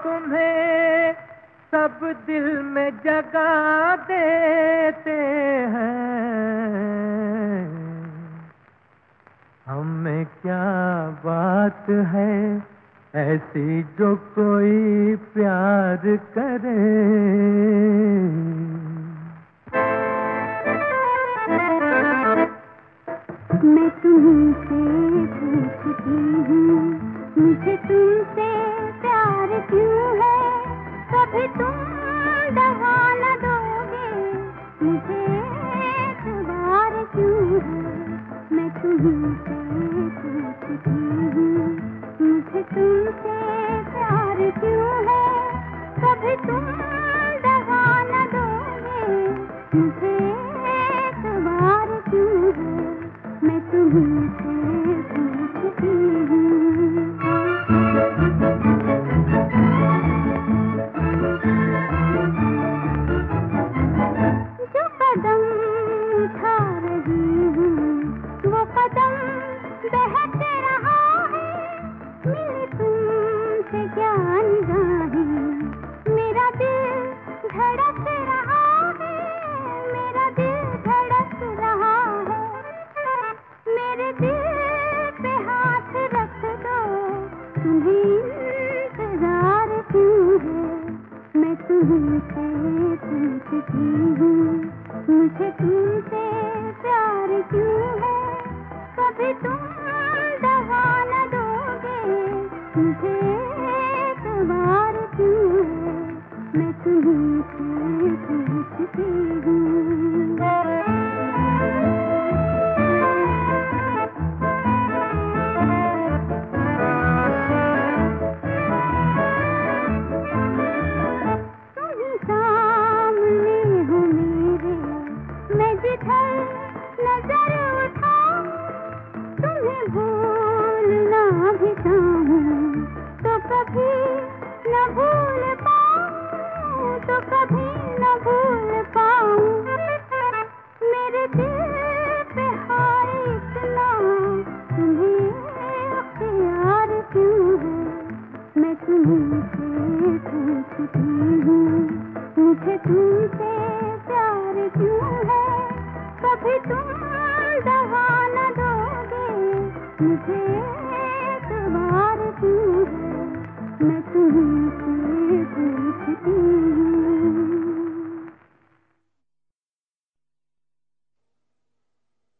तुम्हें सब दिल में जगा देते हैं। हमें क्या बात है ऐसी जो कोई प्यार करे। मैं तुमसे पूछती हूँ, मुझे तुमसे प्यार क्यों है? कभी तुम दगा न दोगे, मुझे एतबार क्यों है? मैं तुमसे पूछती हूँ, मुझे तुमसे प्यार क्यों है? कभी तुम दगा न दोगे, मुझे एतबार क्यों है? मैं तुमसे पूछती हूँ। जो कदम उठा रही हूँ वो कदम बहक रहा है। मेरी तुमसे क्या निगाहें, मेरा दिल धड़क रहा है। मेरा दिल धड़क रहा है। मेरे दिल पे हाथ रख दो, तुम्हें इंतजार क्यों है? मैं तुमसे पूछती हूँ, मुझे तुमसे प्यार क्यों है? कभी तुम दगा न दोगे, मुझे एतबार क्यों है? मैं तुमसे पूछती हूँ। नजर उठाऊं, तुम्हें भूलना भी चाहूं, तो कभी न भूल पाऊं, तो कभी न भूल पाऊं। मेरे दिल पे हाय इतना, तुम्हें अख्तियार क्यों है? मैं तुमसे पूछती हूँ, मुझे तुमसे